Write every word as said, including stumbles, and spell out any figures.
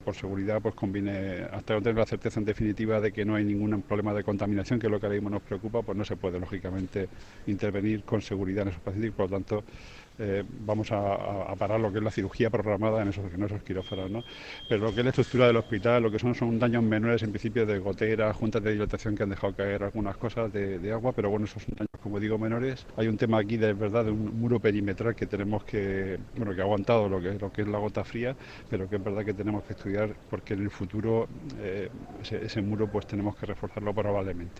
Por seguridad, pues conviene, hasta no tener la certeza en definitiva de que no hay ningún problema de contaminación, que es lo que ahora mismo nos preocupa, pues no se puede, lógicamente, intervenir con seguridad en esos pacientes y, por lo tanto, eh, vamos a, a, parar lo que es la cirugía programada en esos, en esos quirófanos, ¿no? Pero lo que es la estructura del hospital, lo que son son daños menores, en principio, de goteras, juntas de dilatación que han dejado caer algunas cosas de, de agua, pero bueno, esos son daños, como digo, menores. Hay un tema aquí de verdad de un muro perimetral que tenemos que, bueno, que ha aguantado lo que, lo que es la gota fría, pero que es verdad que tenemos que estudiar porque en el futuro eh, ese, ese muro pues tenemos que reforzarlo probablemente.